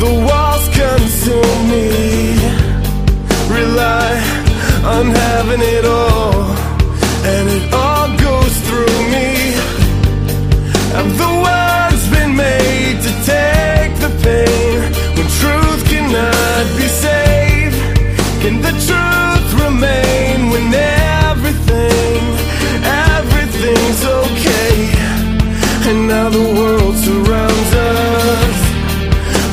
the walls consume me. Rely on having it all.